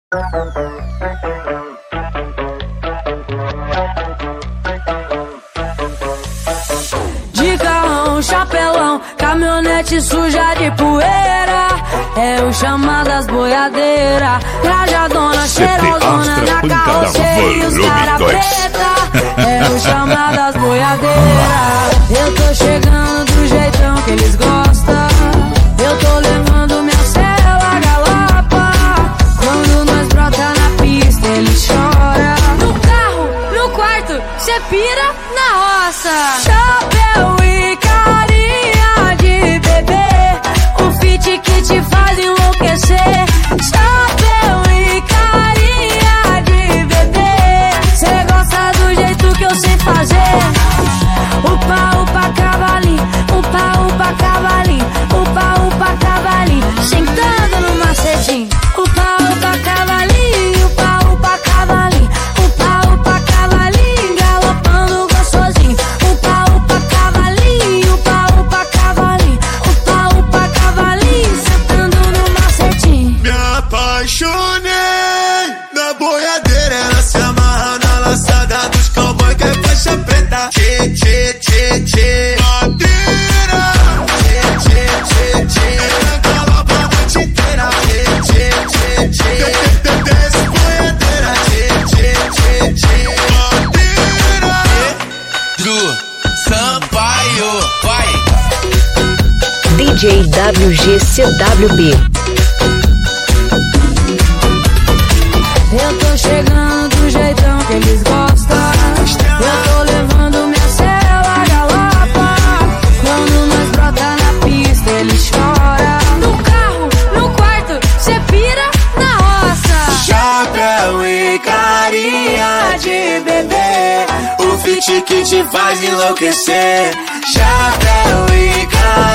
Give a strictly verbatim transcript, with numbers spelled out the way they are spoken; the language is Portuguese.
De carrão, chapelão, caminhonete suja de poeira. É o chamadas boiadeira. Trajadona, cheirosona, na carroceria e os cara preta. É o chamadas boiadeira. Eu tô chegando do jeitão que eles gostam. Eu tô levando minha cela galapa. Quando nós brota na pista, eles choram. No carro, no quarto, cê pira na roça. Chapéu e carinha de bebê, o fit que te faz enlouquecer. Chapéu e carinha de bebê, cê gosta do jeito que eu sei fazer. Upa, upa, cavalinho, upa, upa, cavalinho, upa, upa, cavalinho, sentando no macetinho. Upa, upa, cavalinho, upa, upa, cavalinho, upa, upa, cavalinho, galopando gostosinho. Upa, upa, cavalinho, upa, upa, cavalinho, upa, upa, cavalinho, sentando no macetinho. Me apaixonei na boiadeira, ela se amarra na laçada dos cowboy que é faixa preta. Tchê, tchê, tchê, tchê, madeira. Tchê, tchê, tchê, tchê, ela galopa a noite inteira. Tchê, tchê, tchê, tchê, desce boiadeira. Tchê, tchê, tchê, tchê, madeira. Pedro Sampaio, vai. D J W G C W B. Eu tô chegando do jeitão que eles gostam. Eu tô levando minha cela galapa. Quando nós brota na pista, eles choram. No carro, no quarto, cê pira na roça. Chapéu e carinha de bebê, o fit que te faz enlouquecer. Chapéu e carinha